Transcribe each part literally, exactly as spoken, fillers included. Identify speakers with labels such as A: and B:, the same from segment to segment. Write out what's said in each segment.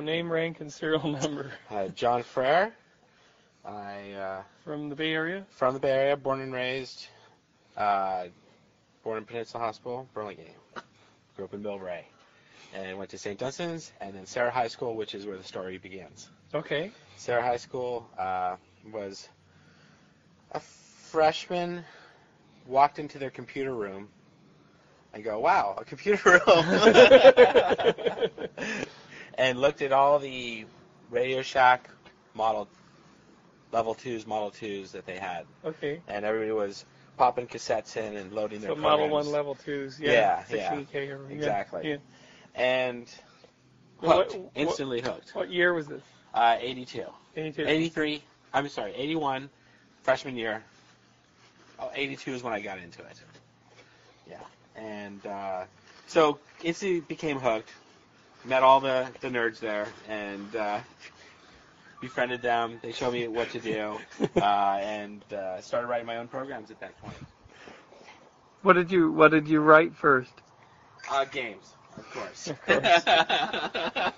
A: name, rank, and serial number.
B: Uh, John Frere. I uh,
A: From the Bay Area?
B: From the Bay Area, born and raised. Uh, born in Peninsula Hospital, Burlingame. Grew up in Millbrae. And went to Saint Dunstan's and then Sarah High School, which is where the story begins.
A: Okay.
B: Sarah High School uh, was a freshman, walked into their computer room and go, wow, a computer room. And looked at all the Radio Shack Model Level twos, Model twos that they had.
A: Okay.
B: And everybody was popping cassettes in and loading their
A: so
B: programs.
A: Model one, Level twos, yeah.
B: Yeah,
A: sixteen K
B: yeah.
A: or,
B: Exactly.
A: Yeah.
B: And
A: What-
B: hooked,
A: what-
B: instantly hooked.
A: What year was this?
B: Uh, eighty-two.
A: eighty-two.
B: eighty-three, I'm sorry, eighty-one, freshman year. Oh, eighty-two is when I got into it. Yeah. And uh, so instantly became hooked. Met all the, the nerds there and uh, befriended them. They showed me what to do uh, and uh, started writing my own programs at that point.
A: What did you What did you write first?
B: Uh, games, of course.
A: Of course.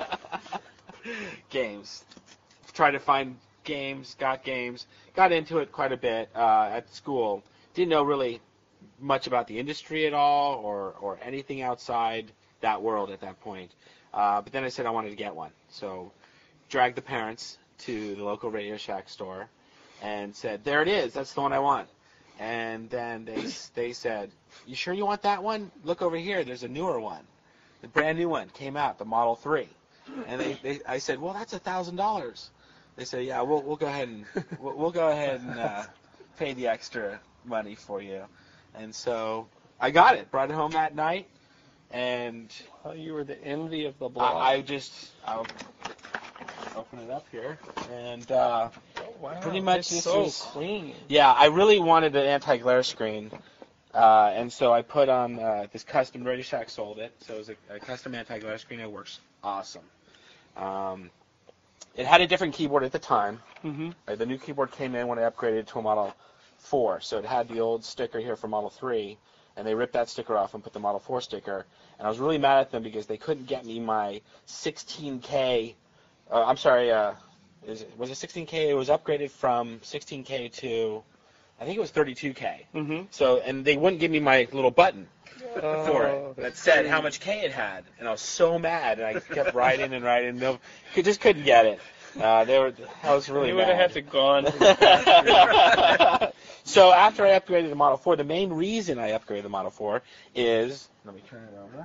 B: Games. Tried to find games, got games, got into it quite a bit uh, at school. Didn't know really much about the industry at all or, or anything outside that world at that point. Uh, but then I said I wanted to get one. So dragged the parents to the local Radio Shack store and said, there it is, that's the one I want. And then they they said, you sure you want that one? Look over here, there's a newer one. The brand new one came out, the Model three. And they, they I said, well, that's a thousand dollars. They said, yeah, we'll we'll go ahead and we'll, we'll go ahead and uh, pay the extra money for you. And so I got it, brought it home that night, and
A: Oh, you were the envy of the block.
B: I, I just I'll open it up here, and uh,
A: wow,
B: pretty much
A: it's
B: this
A: so
B: was
A: clean.
B: yeah. I really wanted an anti-glare screen. Uh, and so I put on uh, this custom, Radio Shack sold it, so it was a, a custom anti-glare screen. It works awesome. Um, it had a different keyboard at the time.
A: Mm-hmm.
B: Uh, the new keyboard came in when I upgraded to a Model four, so it had the old sticker here for Model three, and they ripped that sticker off and put the Model four sticker. And I was really mad at them because they couldn't get me my sixteen K. Uh, I'm sorry, uh, is it, was it sixteen K? It was upgraded from sixteen K to, I think it was thirty-two K.
A: Mm-hmm.
B: So, and they wouldn't give me my little button
A: Oh,
B: for it that said how much K it had, and I was so mad, and I kept writing and writing. No, you just couldn't get it. Uh, they were, I was really
A: You
B: mad.
A: would have had to gone. To the factory.
B: So after I upgraded the Model four, the main reason I upgraded the Model four is, let me turn it over,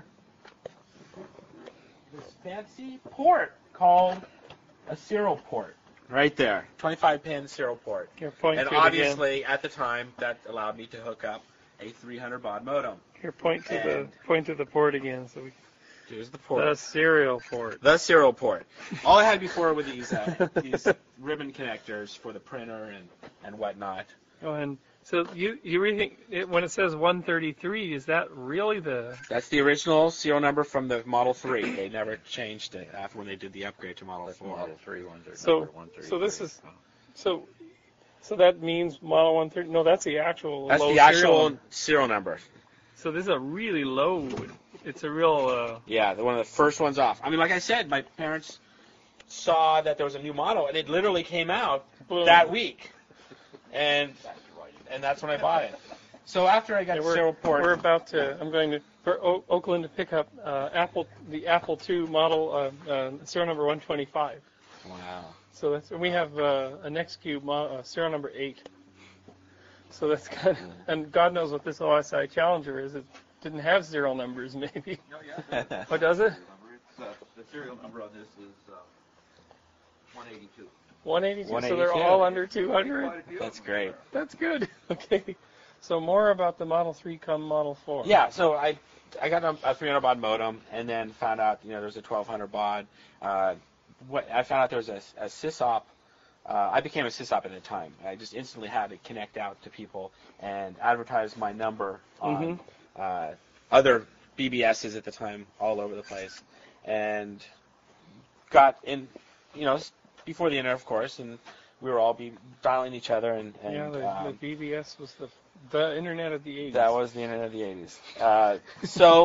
B: this fancy port called a serial port. Right there, twenty-five pin serial port.
A: Here, point
B: And
A: to it again.
B: obviously, at the time, that allowed me to hook up a three hundred baud modem.
A: Here, point to the
B: and-
A: point to the port again. So we
B: Here's the port.
A: the serial port.
B: The serial port. All I had before were these uh, these ribbon connectors for the printer and, and whatnot.
A: Oh, and so you you really think it, when it says one thirty-three, is that really the?
B: That's the original serial number from the Model three. They never changed it after when they did the upgrade to Model four.
C: Model three ones are
A: So-
C: numbered one thirty-three.
A: so this is- So, so that means Model one thirty. No, that's the actual.
B: That's
A: low
B: the actual
A: serial.
B: serial number.
A: So this is a really low. It's a real. Uh,
B: Yeah, the one of the first ones off. I mean, like I said, my parents saw that there was a new model, and it literally came out
A: boom.
B: that week, and and that's when I bought it. So after I got
A: Yeah,
B: the
A: we're,
B: serial port,
A: we're about to. I'm going to for o- Oakland to pick up uh, Apple, the Apple two model, uh, uh, serial number one twenty-five.
B: wow.
A: So that's we have uh, a Nextcube mo- uh, serial number eight. So that's kind of, and God knows what this O S I Challenger is. It didn't have serial numbers, maybe.
C: Oh, yeah.
A: What does it?
C: It's, uh, the serial number on this is uh, one eighty-two.
A: one eighty-two. So
B: one
A: they're
B: eighty-two.
A: all under two hundred.
C: Quite a few.
B: That's great.
A: That's good. Okay. So more about the Model three come Model four.
B: Yeah, so I I got a, a three hundred baud modem, and then found out you know there's a twelve hundred baud. Uh, what I found out there was a, a sysop. Uh, I became a sysop at the time. I just instantly had to connect out to people and advertise my number on uh, other B B Ss at the time all over the place, and got in, you know, before the internet, of course, and we were all be dialing each other, and, and
A: Yeah, the,
B: um,
A: the B B S was the the internet of the eighties.
B: that was the internet of the eighties. Uh, so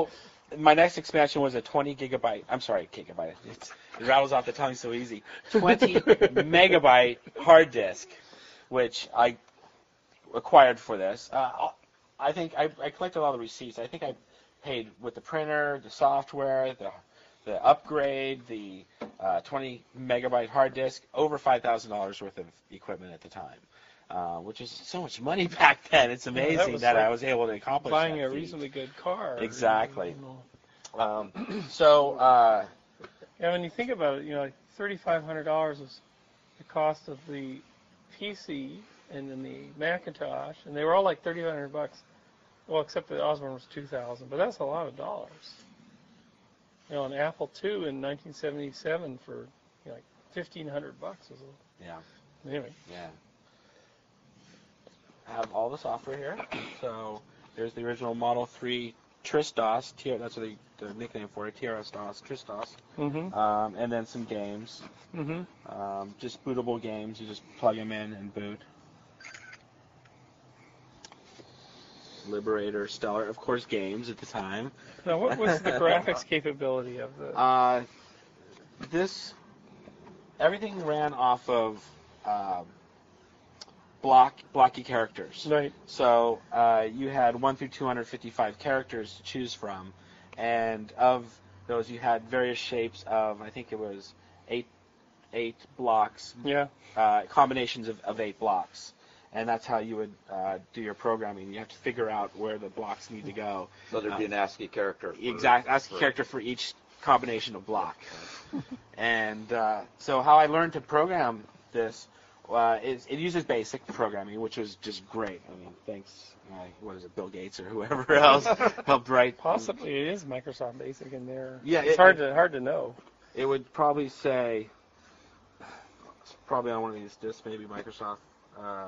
B: my next expansion was a twenty gigabyte. I'm sorry, gigabyte. It's, it rattles off the tongue so easy. twenty megabyte hard disk, which I acquired for this. Uh, I think I, I collected all the receipts. I think I paid with the printer, the software, the the upgrade, the uh, twenty megabyte hard disk, over five thousand dollars worth of equipment at the time. Uh, which is so much money back then. It's amazing
A: yeah, that,
B: that
A: like
B: I was able to accomplish
A: buying
B: that
A: a
B: feat.
A: reasonably good car.
B: Exactly.
A: You know.
B: Um, so, uh,
A: yeah, when you think about it, you know, like thirty-five hundred dollars was the cost of the P C and then the Macintosh, and they were all like thirty-five hundred bucks. Well, except the Osborne was two thousand, but that's a lot of dollars. You know, an Apple two in nineteen seventy-seven for you know, like fifteen hundred bucks was a,
B: yeah,
A: anyway.
B: yeah. I have all the software here. So there's the original Model three Tristos. T- that's what they, the nickname for it, T R S DOS, Tristos.
A: Mm-hmm.
B: Um, and then some games.
A: Mm-hmm.
B: Um, just bootable games. You just plug them in and boot. Liberator, Stellar, of course, games at the time.
A: Now, what was the graphics capability of the?
B: Uh, this, everything ran off of um, block blocky characters.
A: Right.
B: So uh, you had one through two hundred fifty-five characters to choose from, and of those you had various shapes of, I think it was eight eight blocks.
A: Yeah.
B: Uh, combinations of, of eight blocks. And that's how you would uh, do your programming. You have to figure out where the blocks need to go.
C: So there'd be an ASCII character. For,
B: Exact ASCII
C: for,
B: character for each combination of block. And uh, so how I learned to program this uh, is it uses BASIC programming, which was just great. I mean, thanks, uh, what is it, Bill Gates or whoever else helped write.
A: Possibly it is Microsoft Basic in there.
B: Yeah,
A: it's
B: it-
A: hard
B: it-
A: to hard to know.
B: It would probably say, it's probably on one of these discs, maybe Microsoft. Uh,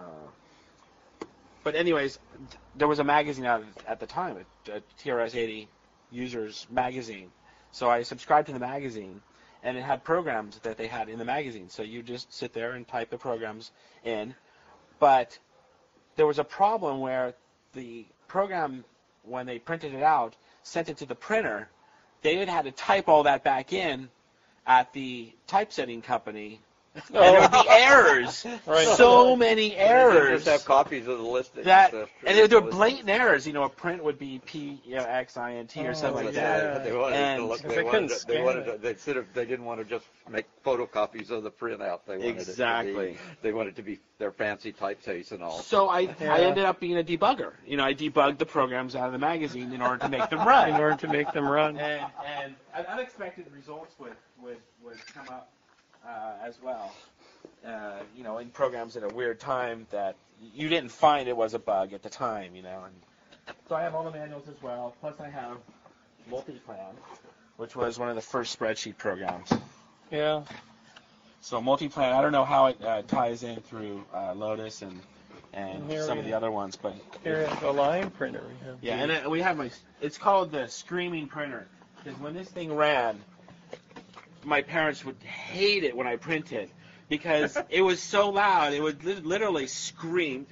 B: but anyways, there was a magazine out at the time, a, a T R S eighty Users magazine. So I subscribed to the magazine, and it had programs that they had in the magazine. So you just sit there and type the programs in. But there was a problem where the program, when they printed it out, sent it to the printer, they had had to type all that back in at the typesetting company. And there would be errors.
A: Right.
B: So many
C: They
B: errors.
C: just have copies of the listings.
B: That,
C: uh,
B: and there, there were blatant errors. You know, a print would be P, you know, X, I, N, T, or
A: Oh,
B: something like
A: yeah.
B: that.
C: But they wanted
B: And
C: to look,
A: they
C: they
A: couldn't
C: wanted to, they
A: scan
C: wanted
A: it.
C: to, they sort of, they didn't want to just make photocopies of the printout. They wanted
B: Exactly.
C: it to be, they wanted to be their fancy typeface and all.
B: So I,
A: Yeah.
B: I ended up being a debugger. You know, I debugged the programs out of the magazine in order to make them
A: In
B: run.
A: order to make them run.
B: and, and unexpected results would, would, would come up uh, as well. Uh, you know, in programs at a weird time that you didn't find it was a bug at the time, you know. And so I have all the manuals as well. Plus I have Multiplan, which was one of the first spreadsheet programs.
A: Yeah.
B: So Multiplan, I don't know how it uh, ties in through uh, Lotus and and
A: Here
B: some
A: we
B: of the
A: have-
B: other ones, but
A: Here at the line printer. We have
B: yeah,
A: the-
B: and uh, we have my. It's called the Screaming Printer because when this thing ran, my parents would hate it when I printed because it was so loud. It would li- literally scream.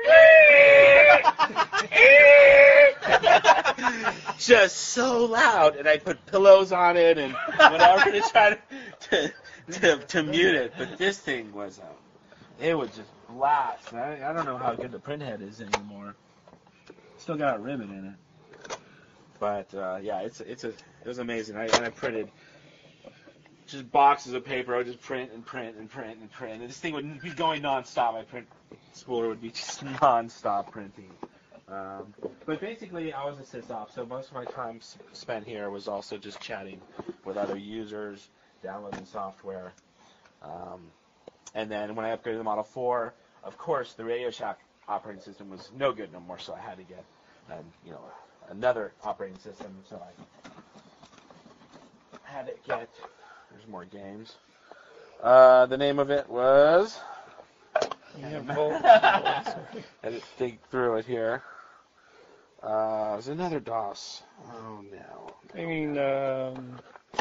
B: Just so loud, and I'd put pillows on it and whatever to try to to, to, to mute it. But this thing was, uh, it would just blast. I, I don't know how good the printhead is anymore. Still got a ribbon in it. But uh, yeah, it's it's a it was amazing. I and I printed just boxes of paper. I would just print and print and print and print. And this thing would be going nonstop. My print spooler would be just nonstop printing. Um, but basically, I was a sysop, so most of my time s- spent here was also just chatting with other users, downloading software. Um, and then when I upgraded the Model four, of course, the Radio Shack operating system was no good no more, so I had to get, um, you know, another operating system. So I had to get. There's more games. Uh, the name of it was.
A: we have both.
B: I had to think through it here. Uh, there's another DOS. Oh no.
A: I mean, um,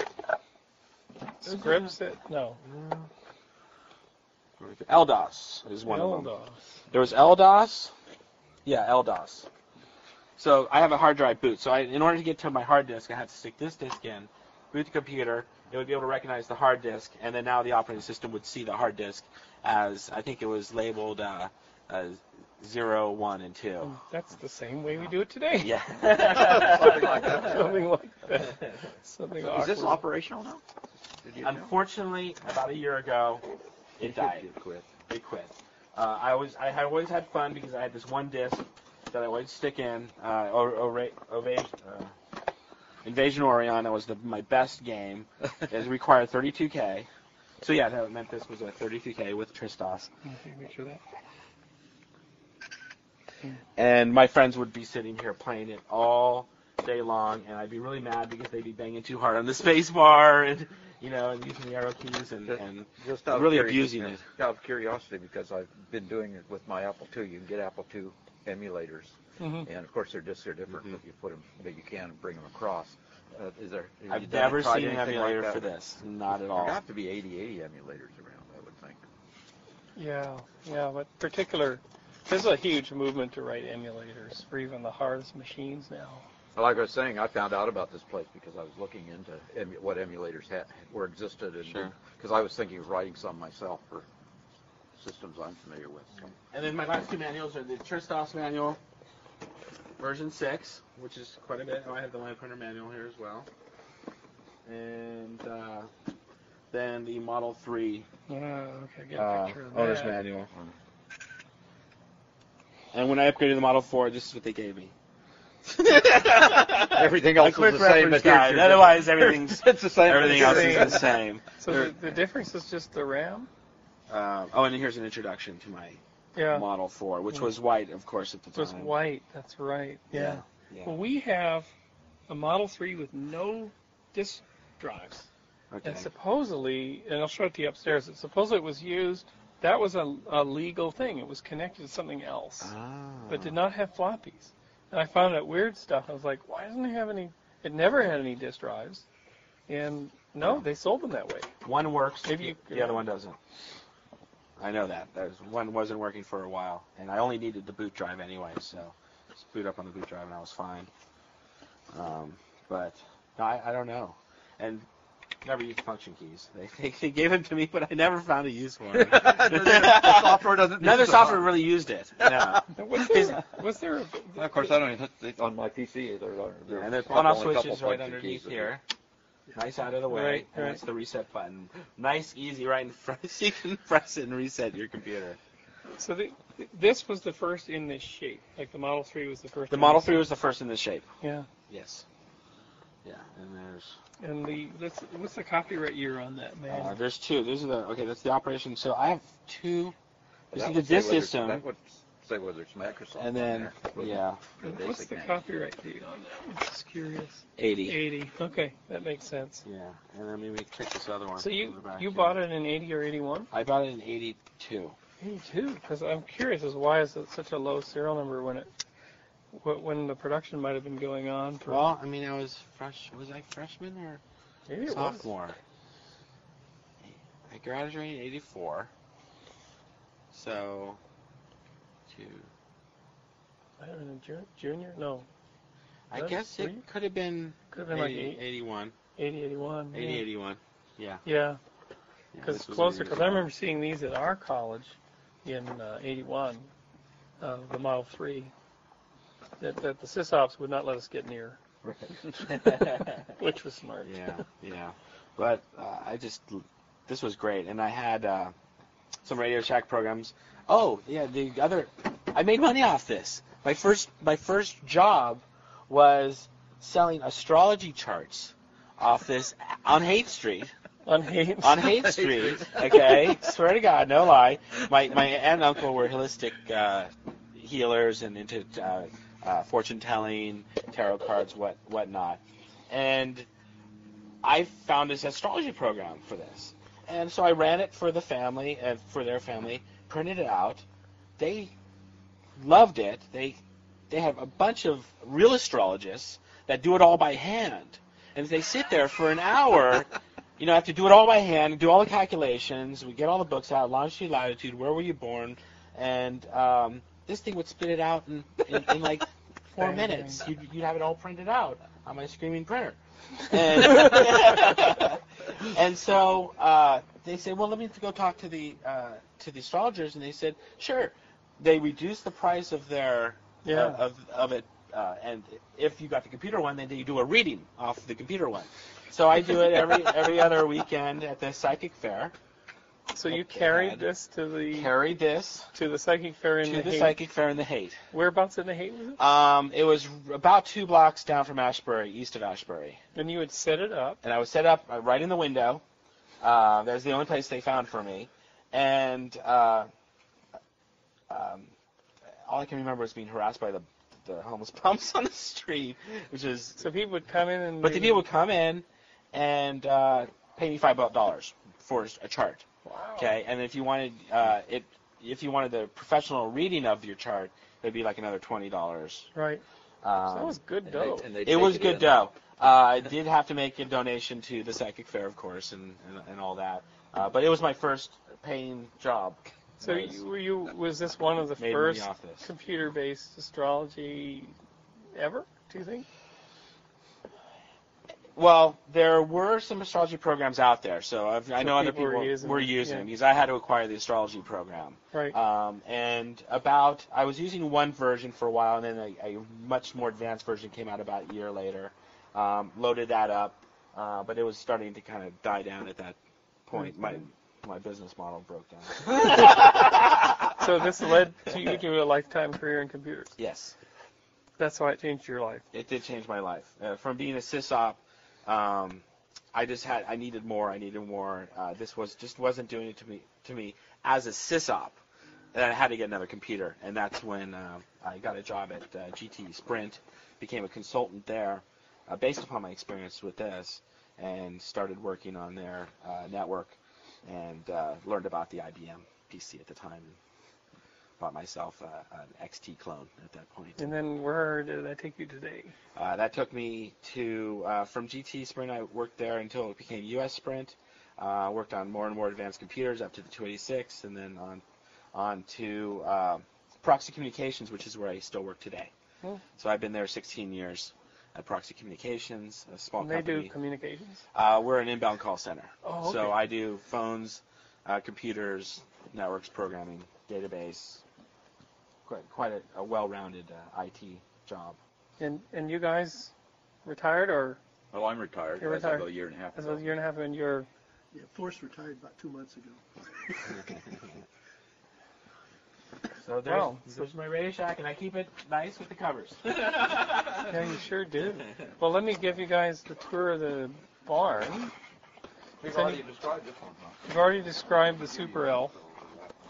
A: scripts it? No.
B: L DOS is one of them.
A: L DOS.
B: There was L DOS. Yeah, L DOS. So I have a hard drive boot. So I, in order to get to my hard disk, I had to stick this disk in, boot the computer. It would be able to recognize the hard disk, and then now the operating system would see the hard disk as, I think it was labeled uh, as zero, one, and two.
A: That's the same way we do it today.
B: Yeah.
C: Something like that.
A: Something like that. Something
D: Is this
A: awkward.
D: operational now? Did you know?
B: Unfortunately, about a year ago, it died.
D: It quit.
B: It quit. Uh, I was I had always had fun because I had this one disc that I would stick in. Uh, or, or, or, uh, Invasion Orion. That was the, my best game. It required thirty-two K. So yeah, that meant this was a thirty-two K with Tristos.
A: Okay, make sure that.
B: And my friends would be sitting here playing it all day long, and I'd be really mad because they'd be banging too hard on the space bar and, you know, and using the arrow keys and, and
D: Just out of
B: really
D: curiosity-
B: abusing it.
D: Out of curiosity, because I've been doing it with my Apple two. You can get Apple two emulators,
A: Mhm.
D: and of course their discs are different,
B: Mhm.
D: but you put them, but you can bring them across. Uh, is there? have you
B: I've
D: done-
B: never
D: tried
B: seen an
D: anything like
B: emulator
D: that?
B: for this. Not at
D: There
B: all.
D: got to be eighty eighty emulators around, I would think.
A: Yeah, yeah, but particular, there's a huge movement to write emulators for even the hardest machines now.
D: Well, like I was saying, I found out about this place because I was looking into emu- what emulators had, were existed, and
B: Sure.
D: because I was thinking of writing some myself for systems I'm familiar with. So.
B: And then my last two manuals are the Tristos manual, version six, which is quite a bit. Oh, I have the line printer manual here as well. And uh, then the Model three
A: Oh, okay, get a
B: uh,
A: picture of
B: owner's
A: that.
B: manual. And when I upgraded the Model four, this is what they gave me.
D: Everything
B: A
D: else
B: quick
D: is the same.
B: reference
D: but here's
B: guide.
D: your-
B: Otherwise, everything's
D: it's the same.
B: everything else is
A: Same.
B: the same.
A: So the, the difference is just the RAM?
B: Uh, oh, and here's an introduction to my
A: Yeah,
B: Model four, which was white, of course, at the
A: it was
B: time.
A: white, that's right, yeah.
B: Yeah.
A: Well, we have a Model three with no disk drives.
B: Okay.
A: And supposedly, and I'll show it to you upstairs, it supposedly it was used, that was a, a legal thing. It was connected to something else,
B: Ah.
A: but did not have floppies. And I found out weird stuff. I was like, why doesn't it have any, it never had any disk drives. And no, they sold them that way.
B: One works,
A: Maybe you-
B: the other one doesn't. I know that. There's, one wasn't working for a while, and I only needed the boot drive anyway, so just boot up on the boot drive and I was fine. Um, but no, I, I don't know. And never used function keys. They, they, they gave them to me, but I never found a use for them.
D: the software doesn't.
B: None of
D: use
B: the
D: them.
B: software really used it. No.
A: Was there, was there a,
D: Well, of course, I don't even on my P C either. There,
B: And there's
D: probably
B: on-off
D: only a couple
B: switches right
D: function
B: underneath
D: keys that
B: here. Nice out of the way.
A: Right,
B: and
A: right.
B: that's the reset button. Nice, easy, right in front. So you can press it and reset your computer.
A: so the, this was the first in this shape, like the Model three was the first
B: The
A: in
B: Model
A: this
B: three was the first in this shape.
A: Yeah.
B: Yes. Yeah, and there's
A: And the, let's, what's the copyright year on that,
B: uh,
A: man?
B: there's two. These are the okay. That's the operation. So I have two. This
D: That
B: is the
D: would say
B: disk
D: whether-
B: system,
D: That would say whether it's Microsoft.
B: and
D: on
B: then
D: there, wouldn't it?
B: yeah,
D: The
A: What's
D: basic
A: the
D: name.
A: copyright date on that? I'm just curious.
B: eighty.
A: eighty. Okay, that makes sense.
B: Yeah, and then maybe check this other one.
A: So you
B: on the back
A: you
B: here.
A: bought it in eighty or eighty-one?
B: I bought it in eighty-two.
A: eighty-two. Because I'm curious as why is it such a low serial number when it wh- when the production might have been going on for
B: Well, I mean, I was fresh. Was I freshman or
A: maybe it was.
B: sophomore? I graduated in eighty-four. So, two.
A: I don't know, ju- junior? No,
B: I
A: That's
B: guess
A: three?
B: it could have been
A: could have been like
B: eighty,
A: eight,
B: eighty-one.
A: eighty, eighty-one.
B: eighty,
A: yeah.
B: eighty-one. Yeah.
A: Yeah,
B: Yeah,
A: because
B: this was
A: closer.
B: eighty
A: Because
B: as
A: I
B: well.
A: remember seeing these at our college in uh, eighty-one, uh, the Model three. That, that the sysops would not let us get near, which was smart.
B: Yeah, yeah. But uh, I just, this was great. And I had uh, some Radio Shack programs. Oh, yeah, the other, I made money off this. My first, my first job was selling astrology charts off this on Haight Street.
A: On Haynes.
B: On Haight Street, okay? Swear to God, no lie. My my aunt and uncle were holistic uh, healers and into uh, uh, fortune telling, tarot cards, what whatnot. And I found this astrology program for this, and so I ran it for the family and for their family. Printed it out. They loved it. They they have a bunch of real astrologists that do it all by hand, and they sit there for an hour. You know, I have to do it all by hand, do all the calculations. We get all the books out, longitude, latitude, where were you born, and um, this thing would spit it out in, in, in like four
A: Bang,
B: minutes,
A: bang.
B: you'd, you'd have it all printed out on my screaming printer. And, and so uh, they said, well, let me go talk to the uh, to the astrologers, and they said, sure. They reduced the price of their
A: Yeah.
B: uh, of of it, uh, and if you got the computer one, then you do a reading off the computer one. So I do it every every other weekend at the psychic fair.
A: So you
B: What they
A: carried
B: had.
A: this to the
B: Carried this
A: to the psychic fair in
B: to
A: the
B: the
A: Haight.
B: psychic fair in the Haight.
A: Whereabouts in the Haight was it?
B: Um, it was about two blocks down from Ashbury, east of Ashbury.
A: And you would set it up.
B: And I was set up uh, right in the window. Uh, that was the only place they found for me. And uh, um, all I can remember was being harassed by the, the homeless bums on the street, which is.
A: So people would come in and.
B: But the people would come in and uh, pay me five dollars for a chart.
A: Wow.
B: Okay, and if you wanted uh, it, if you wanted the professional reading of your chart, it'd be like another twenty dollars.
A: Right.
B: Um,
A: So that was good
D: And
A: dough.
D: they- and they
B: It
D: take
B: was
D: it
B: good
D: in.
B: dough. Uh, I did have to make a donation to the psychic fair, of course, and, and, and all that. Uh, but it was my first paying job.
A: So
B: Was
A: you, were you was this one of the
B: made in
A: first
B: the office.
A: computer-based astrology ever? Do you think?
B: Well, there were some astrology programs out there, so I've, I
A: So
B: know other
A: people were
B: people
A: using
B: were
A: them,
B: using
A: yeah.
B: them because I had to acquire the astrology program.
A: Right.
B: Um, and about, I was using one version for a while, and then a, a much more advanced version came out about a year later. Um, loaded that up, uh, but it was starting to kind of die down at that point. My my business model broke down.
A: So this led to you to a lifetime career in computers.
B: Yes,
A: That's why it changed your life.
B: it did change my life. Uh, from being a sysop, um, I just had, I needed more. I needed more. Uh, this was just wasn't doing it to me to me as a sysop. And I had to get another computer, and that's when uh, I got a job at uh, G T Sprint, became a consultant there, uh, based upon my experience with this, and started working on their uh, network, and uh, learned about the I B M P C at the time, and bought myself uh, an X T clone at that point.
A: And then where did that take you today?
B: Uh, that took me to, uh, from G T Sprint, I worked there until it became U S Sprint. Uh, worked on more and more advanced computers up to the two eighty-six, and then on on to uh, Proxy Communications, which is where I still work today.
A: Hmm.
B: So I've been there sixteen years at Proxy Communications, a small
A: And they
B: company.
A: do communications.
B: Uh, we're an inbound call center.
A: Oh, okay.
B: So I do phones, uh, computers, networks, programming, database, quite, quite a, a well-rounded uh, I T job.
A: And and you guys retired or
D: Well, I'm retired.
A: You're
D: as
A: retired.
D: of a year and a half
A: as
D: ago.
A: a year and a half and you're
E: Yeah, Forrest retired about two months ago.
B: So there's,
A: Wow.
B: there's my Radio Shack, and I keep it nice with the covers.
A: yeah, you sure do. Well, let me give you guys the tour of the barn.
C: We've
A: So
C: already
A: you-
C: described this one, huh?
A: You've already described the Super L.